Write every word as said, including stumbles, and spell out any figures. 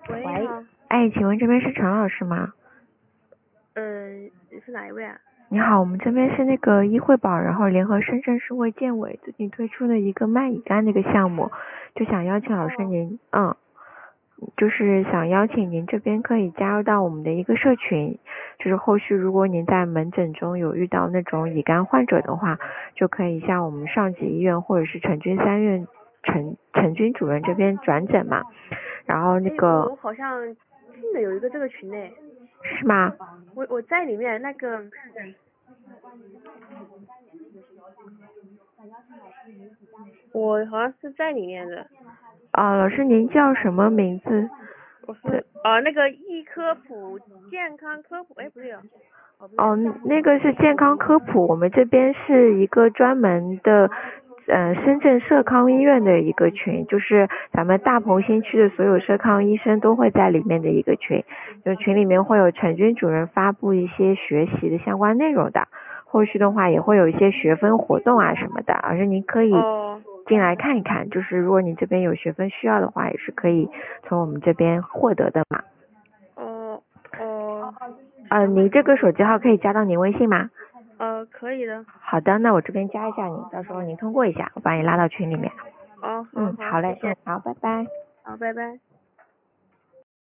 喂，你喂， 好。 哎，请问这边是陈老师吗？ 嗯，你是哪一位啊？ 你好，我们这边是那个医惠宝，然后联合深圳市卫健委最近推出的一个卖乙肝的一个项目，就想邀请老师哦您，嗯，就是想邀请您这边可以加入到我们的一个社群，就是后续如果您在门诊中有遇到那种乙肝患者的话，就可以向我们上级医院或者是陈军三院陈陈军主任这边转诊嘛，然后那哎， 个我好像进的有一个这个群呢， 是吗？ 我我在里面那个，我好像是在里面的。 啊，老师您叫什么名字？ 我是啊、呃、那个易科普健康科普，哎不对哦，哦不对哦， 哦， 那个是健康科普，我们这边是一个专门的，呃，深圳社康医院的一个群，就是咱们大鹏新区的所有社康医生都会在里面的一个群，就群里面会有陈军主任发布一些学习的相关内容的，后续的话也会有一些学分活动啊什么的，而是您可以哦进来看一看，就是如果你这边有学分需要的话，也是可以从我们这边获得的嘛。 哦哦呃，你这个手机号可以加到您微信吗？ 呃可以的。 好的，那我这边加一下你，到时候您通过一下，我把你拉到群里面。 哦好嗯， 好， 好嘞，嗯， 谢谢。 好，拜拜。 好，拜拜。